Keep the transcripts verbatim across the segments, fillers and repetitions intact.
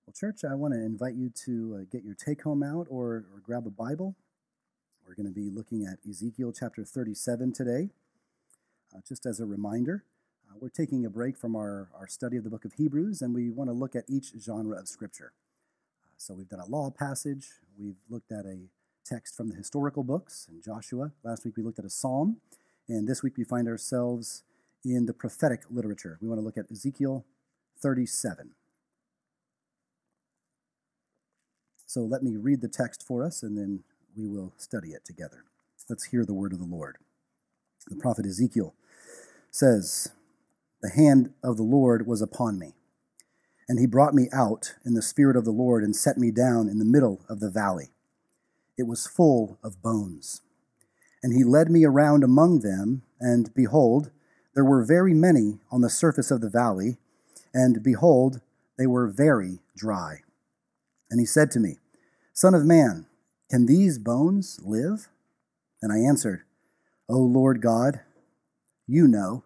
Well, church, I want to invite you to uh, get your take home out or, or grab a Bible. We're going to be looking at Ezekiel chapter thirty-seven today. Uh, just as a reminder, uh, we're taking a break from our, our study of the book of Hebrews, and we want to look at each genre of Scripture. Uh, so we've done a law passage, we've looked at a text from the historical books in Joshua. Last week we looked at a psalm, and this week we find ourselves in the prophetic literature. We want to look at Ezekiel thirty-seven. So let me read the text for us, and then we will study it together. Let's hear the word of the Lord. The prophet Ezekiel says, "The hand of the Lord was upon me, and he brought me out in the spirit of the Lord and set me down in the middle of the valley. It was full of bones. And he led me around among them, and behold, there were very many on the surface of the valley, and behold, they were very dry. And he said to me, 'Son of man, can these bones live?' And I answered, 'O Lord God, you know.'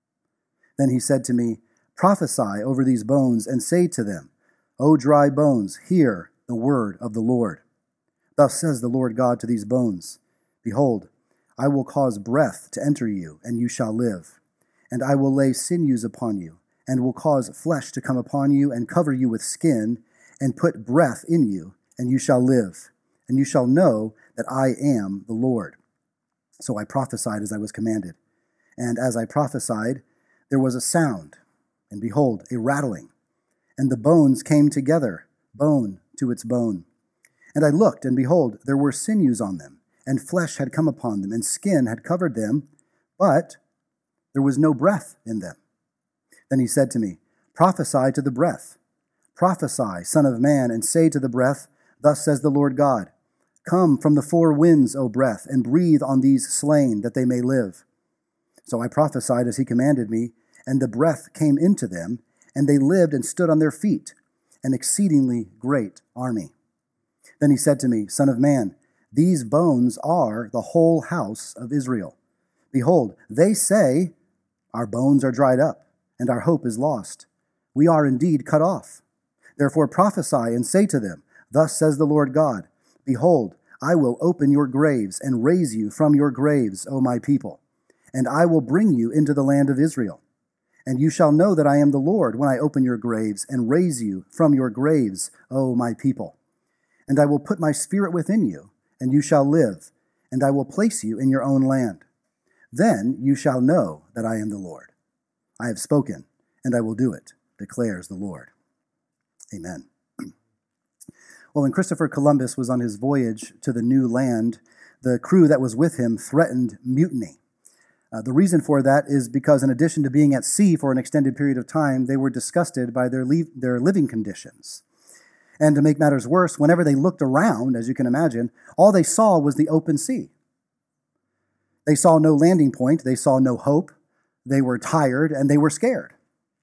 Then he said to me, 'Prophesy over these bones and say to them, O dry bones, hear the word of the Lord. Thus says the Lord God to these bones, Behold, I will cause breath to enter you, and you shall live. And I will lay sinews upon you, and will cause flesh to come upon you, and cover you with skin, and put breath in you, and you shall live. And you shall know that I am the Lord.' So I prophesied as I was commanded. And as I prophesied, there was a sound, and behold, a rattling. And the bones came together, bone to its bone. And I looked, and behold, there were sinews on them, and flesh had come upon them, and skin had covered them, but there was no breath in them. Then he said to me, 'Prophesy to the breath. Prophesy, son of man, and say to the breath, Thus says the Lord God, Come from the four winds, O breath, and breathe on these slain, that they may live.' So I prophesied as he commanded me, and the breath came into them, and they lived and stood on their feet, an exceedingly great army. Then he said to me, 'Son of man, these bones are the whole house of Israel. Behold, they say, Our bones are dried up, and our hope is lost. We are indeed cut off. Therefore prophesy and say to them, Thus says the Lord God, Behold, I will open your graves and raise you from your graves, O my people, and I will bring you into the land of Israel. And you shall know that I am the Lord when I open your graves and raise you from your graves, O my people. And I will put my spirit within you, and you shall live, and I will place you in your own land. Then you shall know that I am the Lord. I have spoken, and I will do it, declares the Lord.'" Amen. Well, when Christopher Columbus was on his voyage to the new land, the crew that was with him threatened mutiny. Uh, the reason for that is because in addition to being at sea for an extended period of time, they were disgusted by their, le- their living conditions. And to make matters worse, whenever they looked around, as you can imagine, all they saw was the open sea. They saw no landing point, they saw no hope, they were tired, and they were scared.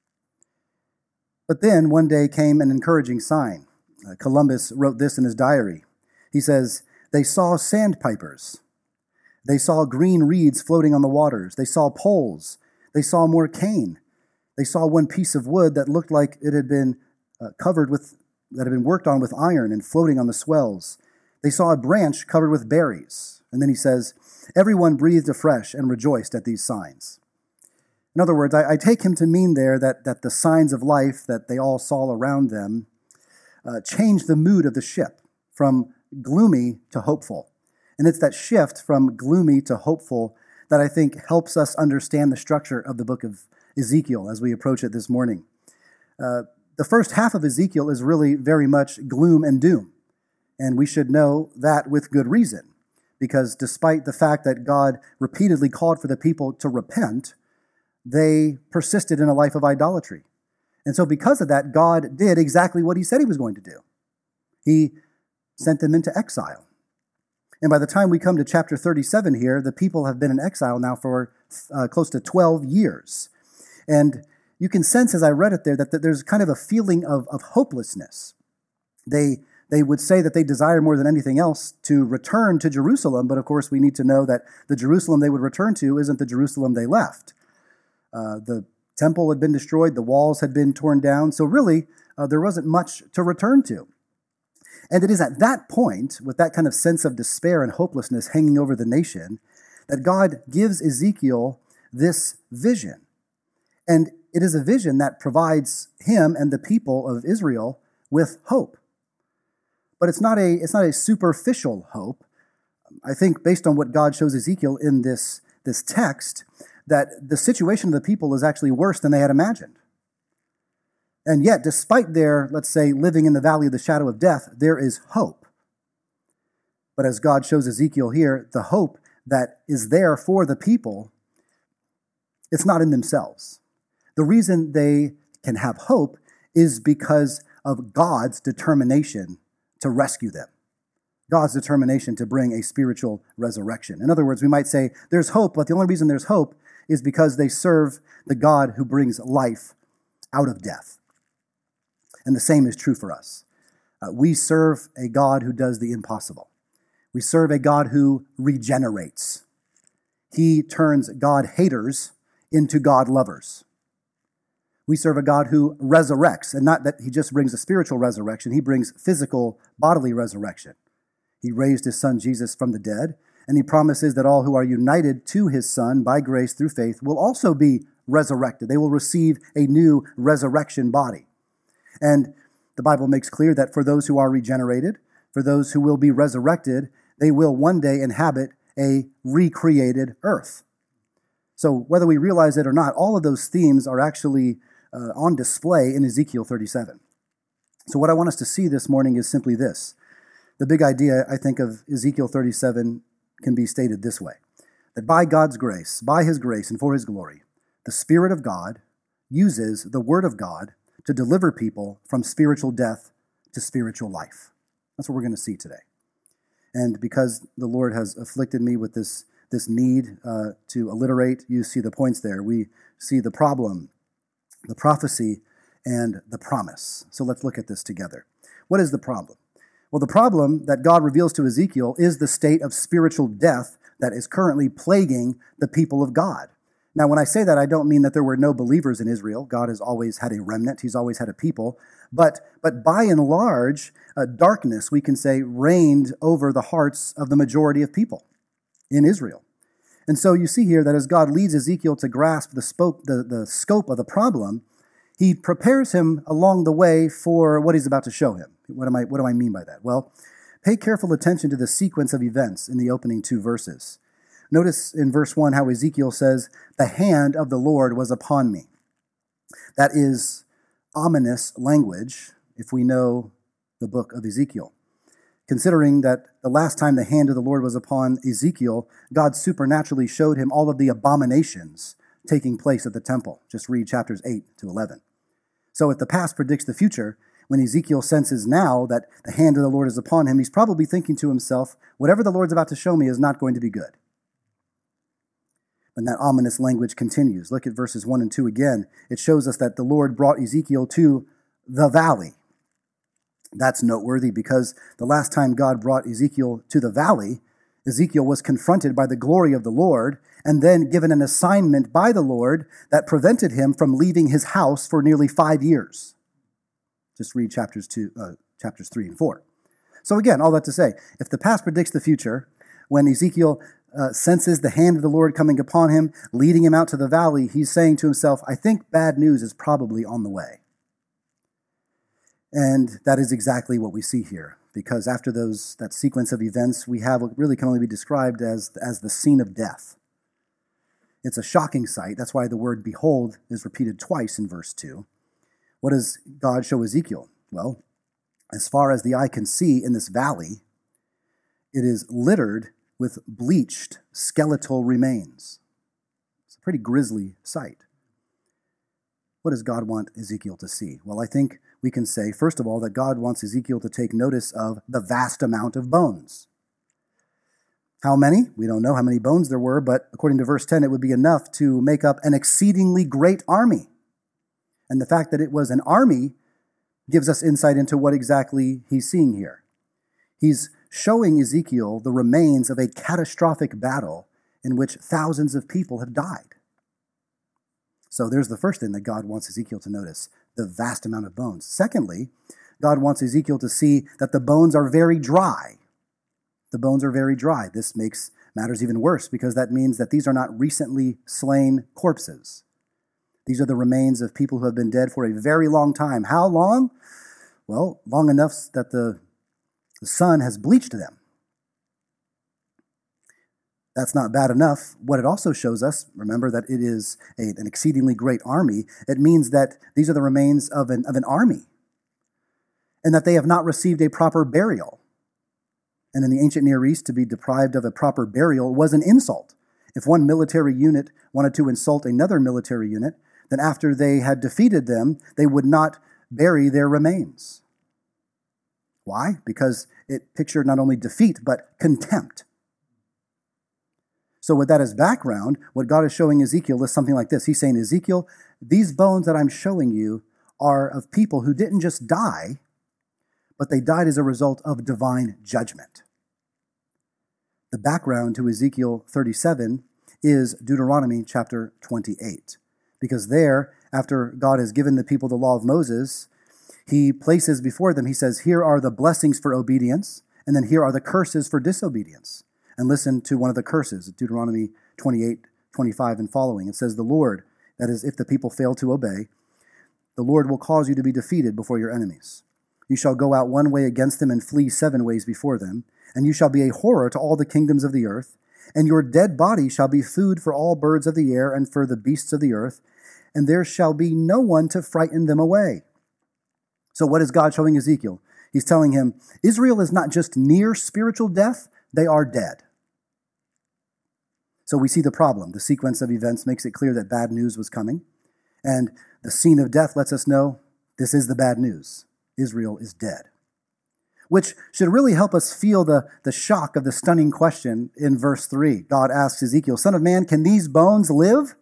But then one day came an encouraging sign. Uh, Columbus wrote this in his diary. He says, "They saw sandpipers. They saw green reeds floating on the waters. They saw poles. They saw more cane. They saw one piece of wood that looked like it had been uh, covered with, that had been worked on with iron and floating on the swells. They saw a branch covered with berries." And then he says, "Everyone breathed afresh and rejoiced at these signs." In other words, I, I take him to mean there that, that the signs of life that they all saw around them uh, changed the mood of the ship from gloomy to hopeful. And it's that shift from gloomy to hopeful that I think helps us understand the structure of the book of Ezekiel as we approach it this morning. Uh, the first half of Ezekiel is really very much gloom and doom. And we should know that with good reason, because despite the fact that God repeatedly called for the people to repent, they persisted in a life of idolatry. And so because of that, God did exactly what he said he was going to do. He sent them into exile. And by the time we come to chapter thirty-seven here, the people have been in exile now for uh, close to twelve years. And you can sense as I read it there that, that there's kind of a feeling of, of hopelessness. They, they would say that they desire more than anything else to return to Jerusalem, but of course we need to know that the Jerusalem they would return to isn't the Jerusalem they left. Uh, the temple had been destroyed, the walls had been torn down, so really uh, there wasn't much to return to. And it is at that point, with that kind of sense of despair and hopelessness hanging over the nation, that God gives Ezekiel this vision. And it is a vision that provides him and the people of Israel with hope. But it's not a, it's not a superficial hope. I think based on what God shows Ezekiel in this, this text, that the situation of the people is actually worse than they had imagined. And yet, despite their, let's say, living in the valley of the shadow of death, there is hope. But as God shows Ezekiel here, the hope that is there for the people, it's not in themselves. The reason they can have hope is because of God's determination to rescue them. God's determination to bring a spiritual resurrection. In other words, we might say there's hope, but the only reason there's hope is because they serve the God who brings life out of death. And the same is true for us. Uh, we serve a God who does the impossible. We serve a God who regenerates. He turns God haters into God lovers. We serve a God who resurrects, and not that he just brings a spiritual resurrection, he brings physical, bodily resurrection. He raised his son Jesus from the dead, and he promises that all who are united to his son by grace through faith will also be resurrected. They will receive a new resurrection body. And the Bible makes clear that for those who are regenerated, for those who will be resurrected, they will one day inhabit a recreated earth. So whether we realize it or not, all of those themes are actually uh, on display in Ezekiel thirty-seven. So what I want us to see this morning is simply this. The big idea, I think, of Ezekiel thirty-seven can be stated this way, that by God's grace, by his grace and for his glory, the Spirit of God uses the Word of God to deliver people from spiritual death to spiritual life. That's what we're going to see today. And because the Lord has afflicted me with this, this need uh, to alliterate, you see the points there. We see the problem, the prophecy, and the promise. So let's look at this together. What is the problem? Well, the problem that God reveals to Ezekiel is the state of spiritual death that is currently plaguing the people of God. Now, when I say that, I don't mean that there were no believers in Israel. God has always had a remnant. He's always had a people. But, but by and large, uh, darkness, we can say, reigned over the hearts of the majority of people in Israel. And so you see here that as God leads Ezekiel to grasp the, spoke, the, the scope of the problem, he prepares him along the way for what he's about to show him. What am I, what do I mean by that? Well, pay careful attention to the sequence of events in the opening two verses. Notice in verse one how Ezekiel says, "The hand of the Lord was upon me." That is ominous language if we know the book of Ezekiel. Considering that the last time the hand of the Lord was upon Ezekiel, God supernaturally showed him all of the abominations taking place at the temple. Just read chapters eight to eleven. So if the past predicts the future, when Ezekiel senses now that the hand of the Lord is upon him, he's probably thinking to himself, whatever the Lord's about to show me is not going to be good. And that ominous language continues. Look at verses one and two again. It shows us that the Lord brought Ezekiel to the valley. That's noteworthy because the last time God brought Ezekiel to the valley, Ezekiel was confronted by the glory of the Lord and then given an assignment by the Lord that prevented him from leaving his house for nearly five years. Just read chapters two, uh, chapters three and four. So again, all that to say, if the past predicts the future, when Ezekiel Uh, senses the hand of the Lord coming upon him, leading him out to the valley, he's saying to himself, I think bad news is probably on the way. And that is exactly what we see here, because after those that sequence of events, we have what really can only be described as, as the scene of death. It's a shocking sight. That's why the word behold is repeated twice in verse two. What does God show Ezekiel? Well, as far as the eye can see in this valley, it is littered with bleached skeletal remains. It's a pretty grisly sight. What does God want Ezekiel to see? Well, I think we can say, first of all, that God wants Ezekiel to take notice of the vast amount of bones. How many? We don't know how many bones there were, but according to verse ten, it would be enough to make up an exceedingly great army. And the fact that it was an army gives us insight into what exactly he's seeing here. He's showing Ezekiel the remains of a catastrophic battle in which thousands of people have died. So there's the first thing that God wants Ezekiel to notice, the vast amount of bones. Secondly, God wants Ezekiel to see that the bones are very dry. The bones are very dry. This makes matters even worse because that means that these are not recently slain corpses. These are the remains of people who have been dead for a very long time. How long? Well, long enough that the, the sun has bleached them. That's not bad enough. What it also shows us, remember that it is a, an exceedingly great army. It means that these are the remains of an, of an army and that they have not received a proper burial. And in the ancient Near East, to be deprived of a proper burial was an insult. If one military unit wanted to insult another military unit, then after they had defeated them, they would not bury their remains. Why? Because it pictured not only defeat, but contempt. So with that as background, what God is showing Ezekiel is something like this. He's saying, Ezekiel, these bones that I'm showing you are of people who didn't just die, but they died as a result of divine judgment. The background to Ezekiel thirty-seven is Deuteronomy chapter twenty-eight. Because there, after God has given the people the law of Moses, he places before them, he says, here are the blessings for obedience, and then here are the curses for disobedience. And listen to one of the curses, Deuteronomy twenty-eight, twenty-five and following. It says, the Lord, that is, if the people fail to obey, the Lord will cause you to be defeated before your enemies. You shall go out one way against them and flee seven ways before them, and you shall be a horror to all the kingdoms of the earth, and your dead body shall be food for all birds of the air and for the beasts of the earth, and there shall be no one to frighten them away. So what is God showing Ezekiel? He's telling him, Israel is not just near spiritual death, they are dead. So we see the problem. The sequence of events makes it clear that bad news was coming. And the scene of death lets us know this is the bad news. Israel is dead. Which should really help us feel the, the shock of the stunning question in verse three. God asks Ezekiel, Son of man, can these bones live?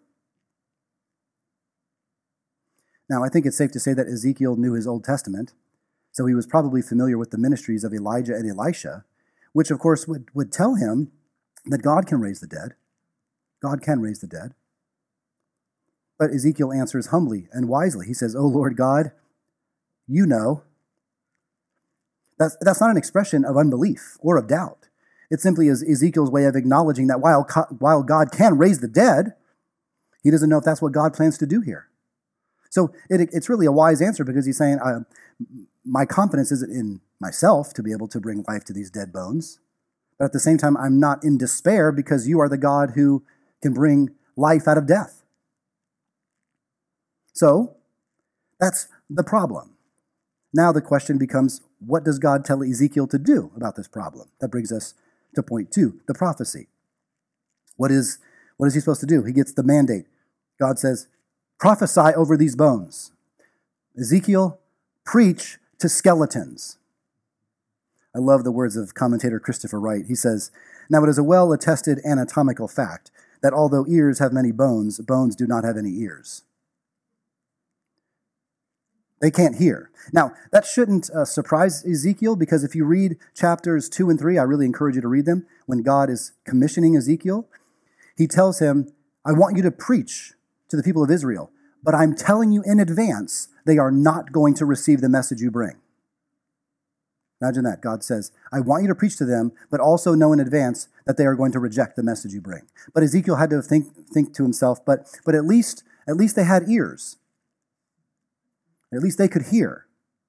Now, I think it's safe to say that Ezekiel knew his Old Testament, so he was probably familiar with the ministries of Elijah and Elisha, which, of course, would, would tell him that God can raise the dead. God can raise the dead. But Ezekiel answers humbly and wisely. He says, O Lord God, you know. That's, that's not an expression of unbelief or of doubt. It simply is Ezekiel's way of acknowledging that while, while God can raise the dead, he doesn't know if that's what God plans to do here. So it, it's really a wise answer because he's saying, uh, my confidence isn't in myself to be able to bring life to these dead bones. But at the same time, I'm not in despair because you are the God who can bring life out of death. So that's the problem. Now the question becomes, what does God tell Ezekiel to do about this problem? That brings us to point two, the prophecy. What is, what is he supposed to do? He gets the mandate. God says, prophesy over these bones. Ezekiel, preach to skeletons. I love the words of commentator Christopher Wright. He says, now it is a well-attested anatomical fact that although ears have many bones, bones do not have any ears. They can't hear. Now, that shouldn't uh, surprise Ezekiel because if you read chapters two and three, I really encourage you to read them. When God is commissioning Ezekiel, he tells him, I want you to preach to the people of Israel, but I'm telling you in advance, they are not going to receive the message you bring. Imagine that. God says, I want you to preach to them, but also know in advance that they are going to reject the message you bring. But Ezekiel had to think, think to himself, but, but at least, at least they had ears. At least they could hear.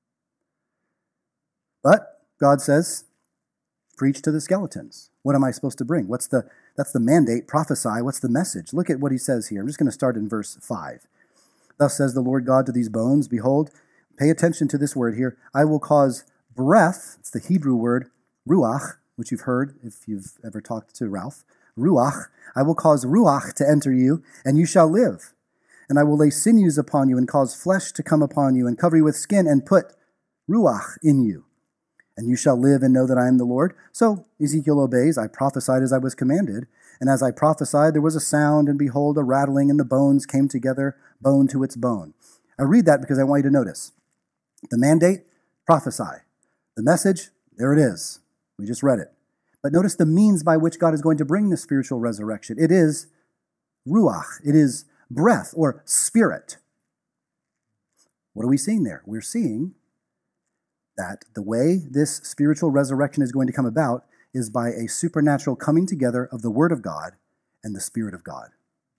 But God says, preach to the skeletons. What am I supposed to bring? What's the, that's the mandate, prophesy. What's the message? Look at what he says here. I'm just going to start in verse five. Thus says the Lord God to these bones, behold, pay attention to this word here. I will cause breath, it's the Hebrew word, ruach, which you've heard if you've ever talked to Ralph. Ruach, I will cause ruach to enter you, and you shall live. And I will lay sinews upon you and cause flesh to come upon you and cover you with skin and put ruach in you. And you shall live and know that I am the Lord. So Ezekiel obeys. I prophesied as I was commanded. And as I prophesied, there was a sound, and behold, a rattling, and the bones came together, bone to its bone. I read that because I want you to notice. The mandate, prophesy. The message, there it is. We just read it. But notice the means by which God is going to bring the spiritual resurrection. It is ruach. It is breath or spirit. What are we seeing there? We're seeing that the way this spiritual resurrection is going to come about is by a supernatural coming together of the Word of God and the Spirit of God.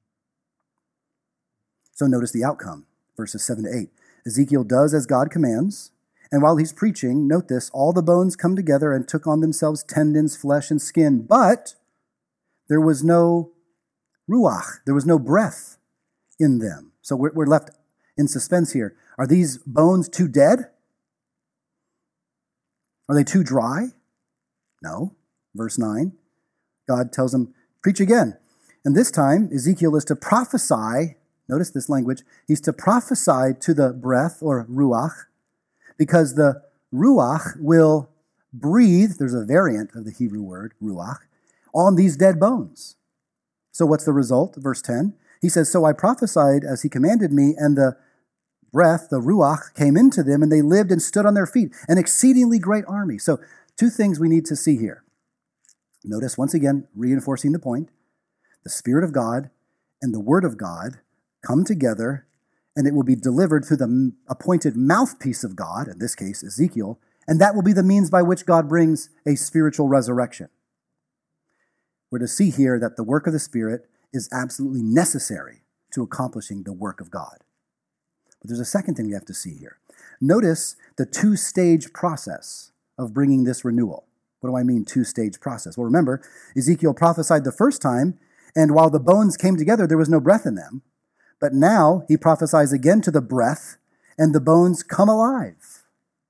So notice the outcome, verses seven to eight. Ezekiel does as God commands, and while he's preaching, note this, all the bones come together and took on themselves tendons, flesh, and skin, but there was no ruach, there was no breath in them. So we're, we're left in suspense here. Are these bones too dead? Are they too dry? No. Verse nine, God tells him, preach again. And this time, Ezekiel is to prophesy, notice this language, he's to prophesy to the breath, or ruach, because the ruach will breathe, there's a variant of the Hebrew word, ruach, on these dead bones. So what's the result? Verse ten, he says, so I prophesied as he commanded me, and the breath, the ruach, came into them, and they lived and stood on their feet, an exceedingly great army. So two things we need to see here. Notice, once again, reinforcing the point, the Spirit of God and the Word of God come together, and it will be delivered through the appointed mouthpiece of God, in this case, Ezekiel, and that will be the means by which God brings a spiritual resurrection. We're to see here that the work of the Spirit is absolutely necessary to accomplishing the work of God. But there's a second thing we have to see here. Notice the two-stage process of bringing this renewal. What do I mean, two-stage process? Well, remember, Ezekiel prophesied the first time, and while the bones came together, there was no breath in them. But now he prophesies again to the breath, and the bones come alive.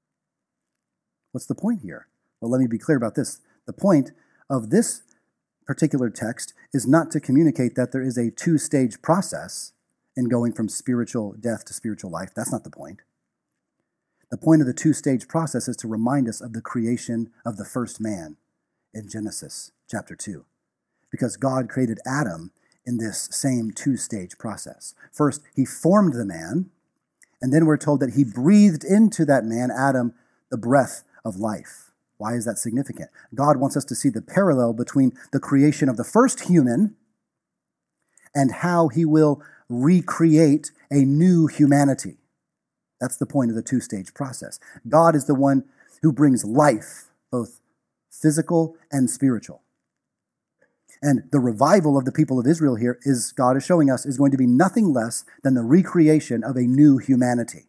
What's the point here? Well, let me be clear about this. The point of this particular text is not to communicate that there is a two-stage process in going from spiritual death to spiritual life. That's not the point. The point of the two-stage process is to remind us of the creation of the first man in Genesis chapter two. Because God created Adam in this same two-stage process. First, he formed the man, and then we're told that he breathed into that man, Adam, the breath of life. Why is that significant? God wants us to see the parallel between the creation of the first human and how he will recreate a new humanity. That's the point of the two-stage process. God is the one who brings life, both physical and spiritual. And the revival of the people of Israel here is, God is showing us, is going to be nothing less than the recreation of a new humanity.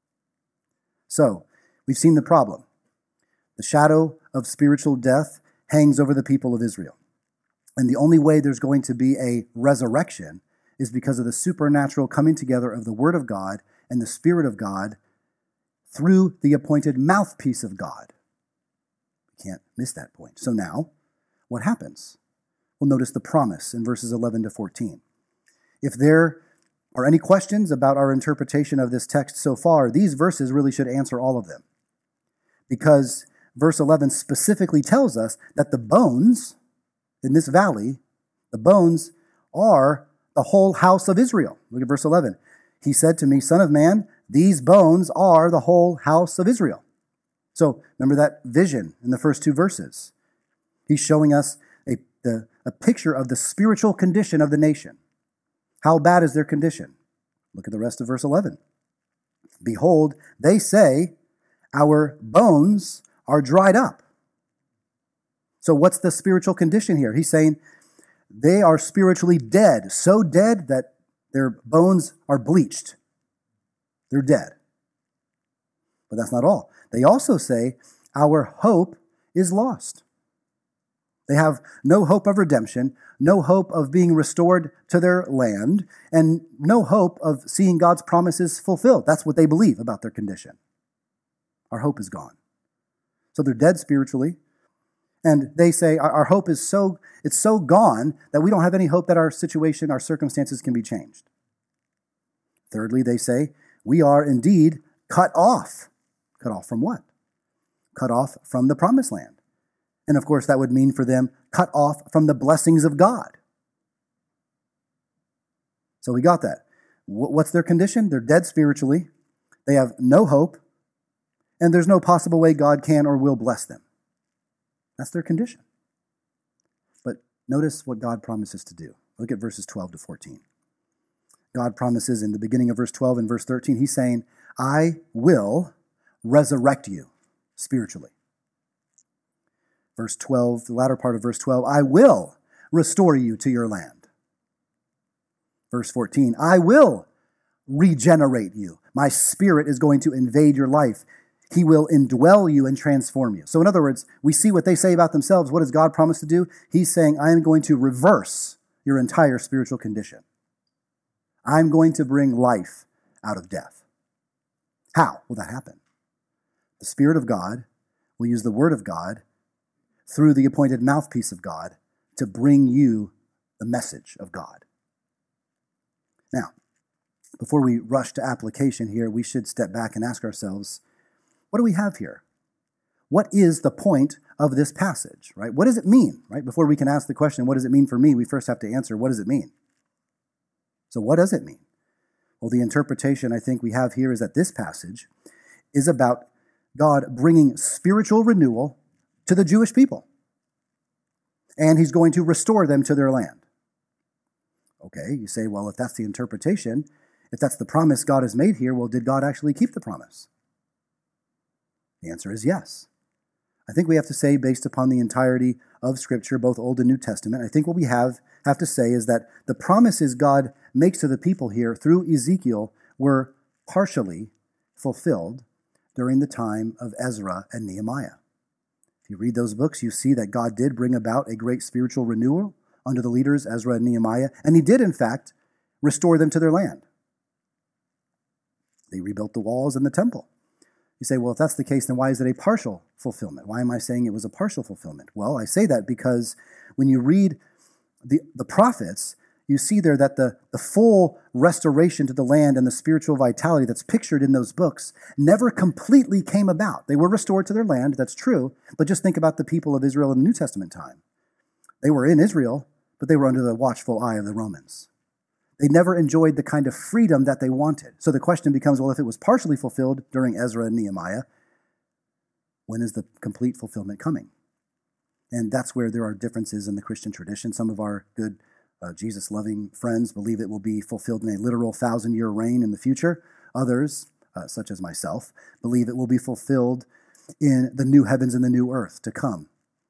So, we've seen the problem. The shadow of spiritual death hangs over the people of Israel. And the only way there's going to be a resurrection is because of the supernatural coming together of the Word of God and the Spirit of God through the appointed mouthpiece of God. You can't miss that point. So now, what happens? Well, notice the promise in verses eleven to fourteen. If there are any questions about our interpretation of this text so far, these verses really should answer all of them. Because verse eleven specifically tells us that the bones in this valley, the bones are the whole house of Israel. Look at verse eleven. He said to me, Son of man, these bones are the whole house of Israel. So remember that vision in the first two verses. He's showing us a, the, a picture of the spiritual condition of the nation. How bad is their condition? Look at the rest of verse eleven. Behold, they say, our bones are dried up. So what's the spiritual condition here? He's saying they are spiritually dead, so dead that their bones are bleached. They're dead. But that's not all. They also say our hope is lost. They have no hope of redemption, no hope of being restored to their land, and no hope of seeing God's promises fulfilled. That's what they believe about their condition. Our hope is gone. So they're dead spiritually, and they say our, our hope is so, it's so gone that we don't have any hope that our situation, our circumstances can be changed. Thirdly, they say we are indeed cut off. Cut off from what? Cut off from the promised land. And of course, that would mean for them, cut off from the blessings of God. So we got that. What's their condition? They're dead spiritually. They have no hope. And there's no possible way God can or will bless them. That's their condition. But notice what God promises to do. Look at verses twelve to fourteen. God promises in the beginning of verse twelve and verse thirteen, he's saying, I will resurrect you spiritually. Verse twelve, the latter part of verse twelve, I will restore you to your land. Verse fourteen, I will regenerate you. My Spirit is going to invade your life. He will indwell you and transform you. So in other words, we see what they say about themselves. What does God promise to do? He's saying, I am going to reverse your entire spiritual condition. I'm going to bring life out of death. How will that happen? The Spirit of God will use the Word of God through the appointed mouthpiece of God to bring you the message of God. Now, before we rush to application here, we should step back and ask ourselves, what do we have here? What is the point of this passage, right? What does it mean, right? Before we can ask the question, what does it mean for me? We first have to answer, what does it mean? So what does it mean? Well, the interpretation I think we have here is that this passage is about God bringing spiritual renewal to the Jewish people. And he's going to restore them to their land. Okay, you say, well, if that's the interpretation, if that's the promise God has made here, well, did God actually keep the promise? The answer is yes. I think we have to say, based upon the entirety of Scripture, both Old and New Testament, I think what we have, have to say is that the promises God makes to the people here through Ezekiel were partially fulfilled during the time of Ezra and Nehemiah. If you read those books, you see that God did bring about a great spiritual renewal under the leaders Ezra and Nehemiah, and he did, in fact, restore them to their land. They rebuilt the walls and the temple. You say, well, if that's the case, then why is it a partial fulfillment? Why am I saying it was a partial fulfillment? Well, I say that because when you read the, the prophets, you see there that the, the full restoration to the land and the spiritual vitality that's pictured in those books never completely came about. They were restored to their land, that's true, but just think about the people of Israel in the New Testament time. They were in Israel, but they were under the watchful eye of the Romans. They never enjoyed the kind of freedom that they wanted. So the question becomes, well, if it was partially fulfilled during Ezra and Nehemiah, when is the complete fulfillment coming? And that's where there are differences in the Christian tradition. Some of our good uh, Jesus-loving friends believe it will be fulfilled in a literal thousand-year reign in the future. Others, uh, such as myself, believe it will be fulfilled in the new heavens and the new earth to come.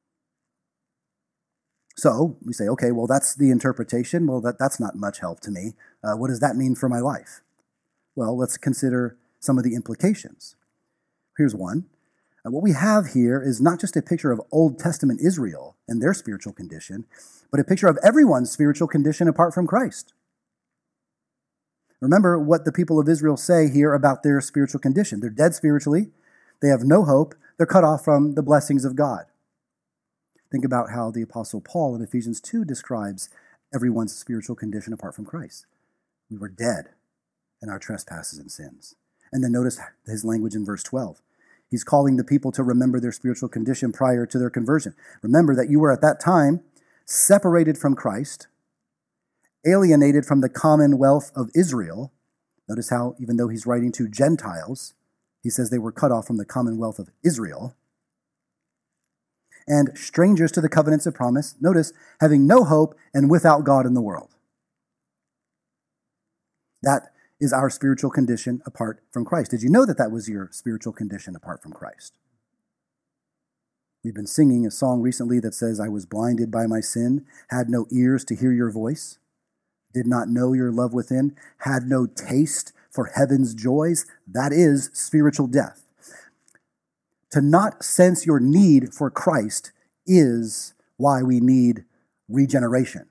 So we say, okay, well, that's the interpretation. Well, that, that's not much help to me. Uh, what does that mean for my life? Well, let's consider some of the implications. Here's one. Uh, what we have here is not just a picture of Old Testament Israel and their spiritual condition, but a picture of everyone's spiritual condition apart from Christ. Remember what the people of Israel say here about their spiritual condition. They're dead spiritually. They have no hope. They're cut off from the blessings of God. Think about how the Apostle Paul in Ephesians two describes everyone's spiritual condition apart from Christ. We were dead in our trespasses and sins. And then notice his language in verse twelve. He's calling the people to remember their spiritual condition prior to their conversion. Remember that you were at that time separated from Christ, alienated from the commonwealth of Israel. Notice how, even though he's writing to Gentiles, he says they were cut off from the commonwealth of Israel. And strangers to the covenants of promise, notice, having no hope and without God in the world. That is our spiritual condition apart from Christ. Did you know that that was your spiritual condition apart from Christ? We've been singing a song recently that says, I was blinded by my sin, had no ears to hear your voice, did not know your love within, had no taste for heaven's joys. That is spiritual death. To not sense your need for Christ is why we need regeneration.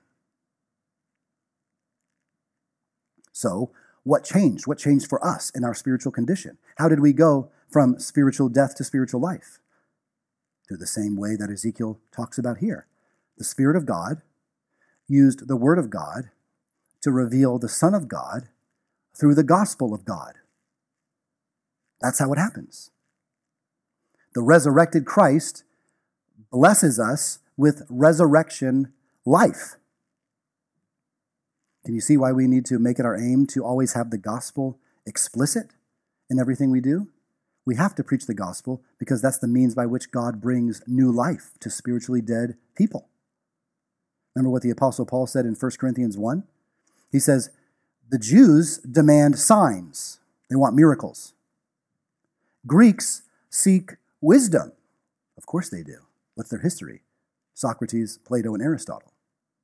So, what changed? What changed for us in our spiritual condition? How did we go from spiritual death to spiritual life? Through the same way that Ezekiel talks about here. The Spirit of God used the Word of God to reveal the Son of God through the gospel of God. That's how it happens. The resurrected Christ blesses us with resurrection life. Can you see why we need to make it our aim to always have the gospel explicit in everything we do? We have to preach the gospel because that's the means by which God brings new life to spiritually dead people. Remember what the Apostle Paul said in First Corinthians one? He says, The Jews demand signs. They want miracles. Greeks seek wisdom. Of course they do. What's their history? Socrates, Plato, and Aristotle.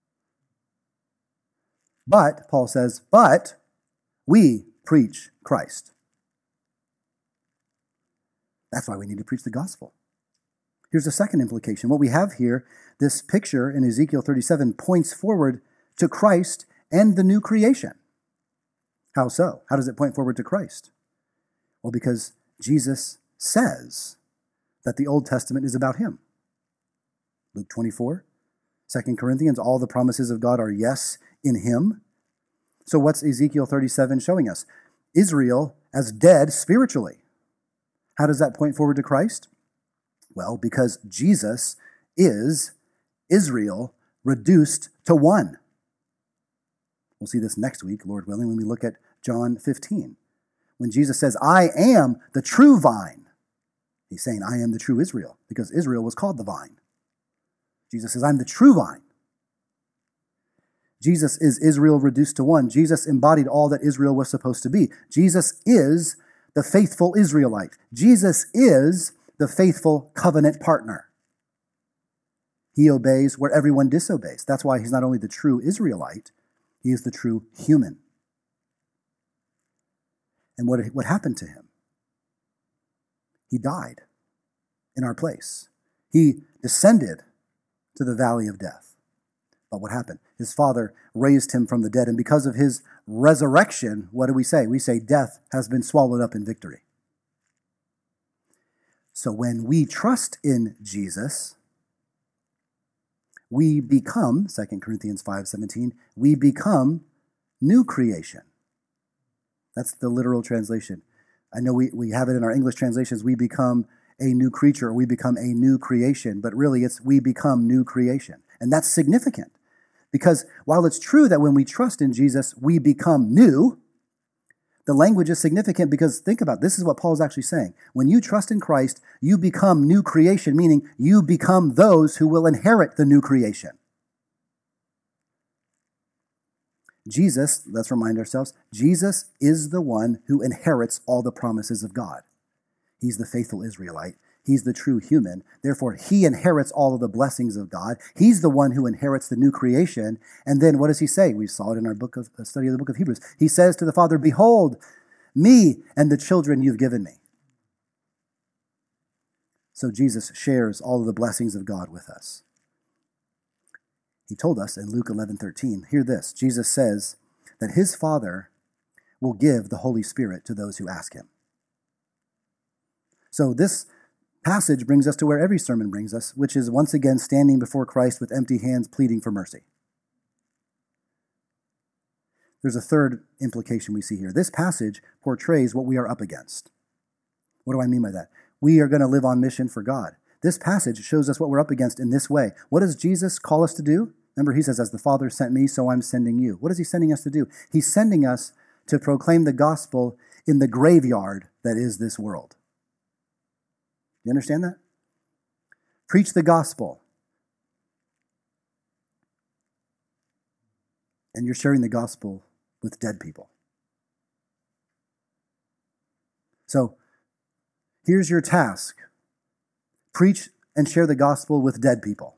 But, Paul says, but we preach Christ. That's why we need to preach the gospel. Here's the second implication. What we have here, this picture in Ezekiel thirty-seven points forward to Christ and the new creation. How so? How does it point forward to Christ? Well, because Jesus says that the Old Testament is about him. Luke twenty-four, Second Corinthians, all the promises of God are yes in him. So what's Ezekiel thirty-seven showing us? Israel as dead spiritually. How does that point forward to Christ? Well, because Jesus is Israel reduced to one. We'll see this next week, Lord willing, when we look at John fifteen. When Jesus says, I am the true vine. He's saying, I am the true Israel, because Israel was called the vine. Jesus says, I'm the true vine. Jesus is Israel reduced to one. Jesus embodied all that Israel was supposed to be. Jesus is the faithful Israelite. Jesus is the faithful covenant partner. He obeys where everyone disobeys. That's why he's not only the true Israelite, he is the true human. And what, what happened to him? He died in our place. He descended to the valley of death. But what happened? His Father raised him from the dead, and because of his resurrection, what do we say? We say death has been swallowed up in victory. So when we trust in Jesus, we become, Second Corinthians five seventeen, we become new creation. That's the literal translation. I know we, we have it in our English translations, we become a new creature, or we become a new creation, but really it's we become new creation. And that's significant, because while it's true that when we trust in Jesus, we become new, the language is significant because think about it, this is what Paul is actually saying. When you trust in Christ, you become new creation, meaning you become those who will inherit the new creation. Jesus, let's remind ourselves, Jesus is the one who inherits all the promises of God. He's the faithful Israelite. He's the true human. Therefore, he inherits all of the blessings of God. He's the one who inherits the new creation. And then what does he say? We saw it in our book of uh, study of the book of Hebrews. He says to the Father, behold, me and the children you've given me. So Jesus shares all of the blessings of God with us. He told us in Luke eleven thirteen, hear this, Jesus says that his Father will give the Holy Spirit to those who ask him. So this passage brings us to where every sermon brings us, which is once again standing before Christ with empty hands pleading for mercy. There's a third implication we see here. This passage portrays what we are up against. What do I mean by that? We are going to live on mission for God. This passage shows us what we're up against in this way. What does Jesus call us to do? Remember, he says, as the Father sent me, so I'm sending you. What is he sending us to do? He's sending us to proclaim the gospel in the graveyard that is this world. You understand that? Preach the gospel. And you're sharing the gospel with dead people. So, here's your task. Preach and share the gospel with dead people.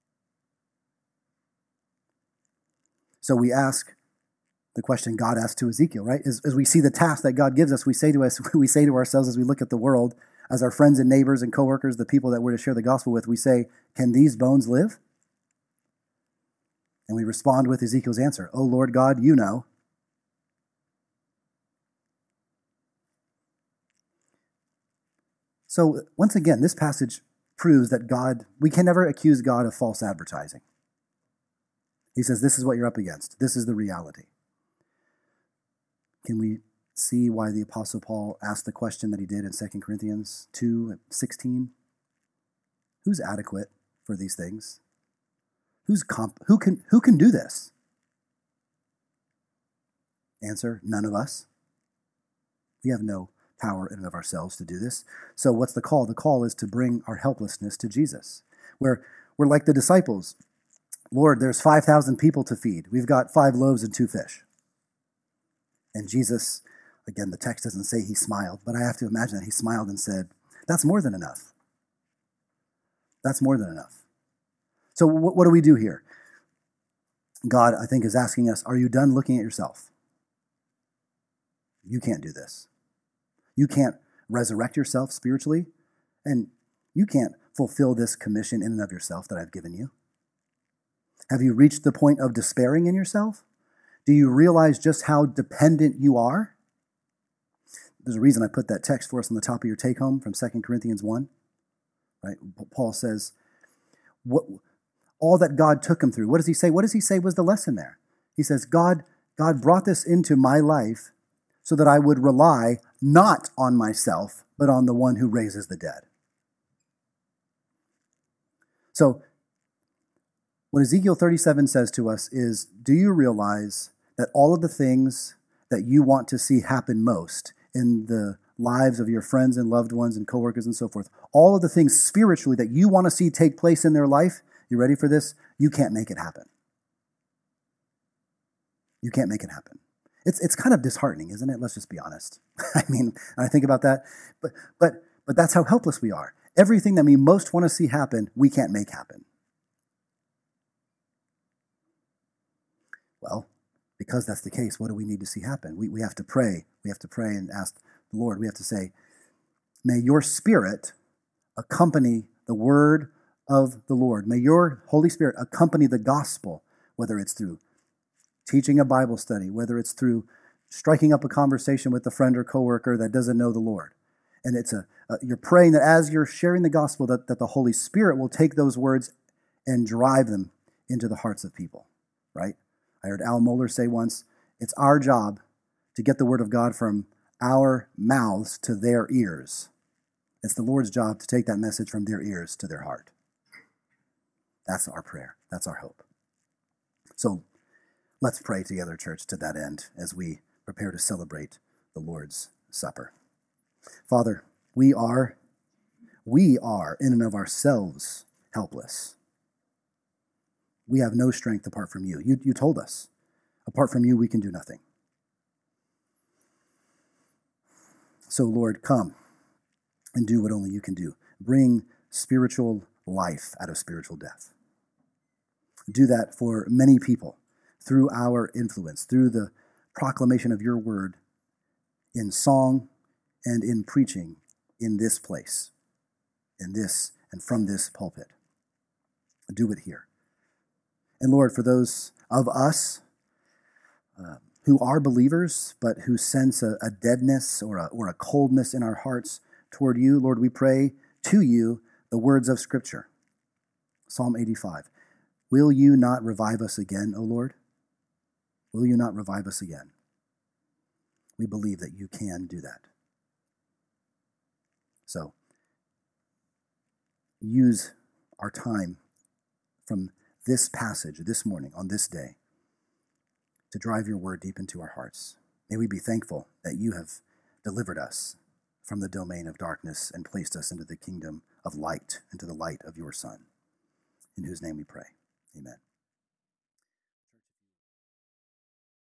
So we ask the question God asked to Ezekiel, right? As, as we see the task that God gives us, we say to us, we say to ourselves as we look at the world, as our friends and neighbors and coworkers, the people that we're to share the gospel with, we say, can these bones live? And we respond with Ezekiel's answer, oh Lord God, you know. So once again, this passage proves that God, we can never accuse God of false advertising. He says, this is what you're up against. This is the reality. Can we see why the Apostle Paul asked the question that he did in Second Corinthians two sixteen? Who's adequate for these things? Who's comp- who can who can do this? Answer, none of us. We have no power in and of ourselves to do this. So what's the call? The call is to bring our helplessness to Jesus. We're, we're like the disciples. Lord, there's five thousand people to feed. We've got five loaves and two fish. And Jesus, again, the text doesn't say he smiled, but I have to imagine that he smiled and said, that's more than enough. That's more than enough. So what, what do we do here? God, I think, is asking us, are you done looking at yourself? You can't do this. You can't resurrect yourself spiritually, and you can't fulfill this commission in and of yourself that I've given you. Have you reached the point of despairing in yourself? Do you realize just how dependent you are? There's a reason I put that text for us on the top of your take-home from Second Corinthians one. Right? Paul says, what, all that God took him through, what does he say? What does he say was the lesson there? He says, God, God brought this into my life so that I would rely not on myself, but on the one who raises the dead. So, what Ezekiel thirty-seven says to us is, do you realize that all of the things that you want to see happen most in the lives of your friends and loved ones and coworkers and so forth, all of the things spiritually that you want to see take place in their life, you ready for this? You can't make it happen. You can't make it happen. It's it's kind of disheartening, isn't it? Let's just be honest. I mean, I think about that, but but but that's how helpless we are. Everything that we most want to see happen, we can't make happen. Well, because that's the case, what do we need to see happen? We we have to pray. We have to pray and ask the Lord. We have to say, may your Spirit accompany the word of the Lord. May your Holy Spirit accompany the gospel, whether it's through teaching a Bible study, whether it's through striking up a conversation with a friend or coworker that doesn't know the Lord. And it's a, a you're praying that as you're sharing the gospel, that, that the Holy Spirit will take those words and drive them into the hearts of people, right? I heard Al Mohler say once, it's our job to get the word of God from our mouths to their ears. It's the Lord's job to take that message from their ears to their heart. That's our prayer. That's our hope. So let's pray together, church, to that end as we prepare to celebrate the Lord's Supper. Father, we are, we are in and of ourselves helpless. We have no strength apart from you. You, you told us, apart from you, we can do nothing. So, Lord, come and do what only you can do. Bring spiritual life out of spiritual death. Do that for many people through our influence, through the proclamation of your word in song and in preaching in this place, in this and from this pulpit. Do it here. And Lord, for those of us uh, who are believers, but who sense a, a deadness or a, or a coldness in our hearts toward you, Lord, we pray to you the words of Scripture. Psalm eighty-five. Will you not revive us again, O Lord? Will you not revive us again? We believe that you can do that. So, use our time from this passage this morning, on this day, to drive your word deep into our hearts. May we be thankful that you have delivered us from the domain of darkness and placed us into the kingdom of light, into the light of your Son, in whose name we pray. Amen.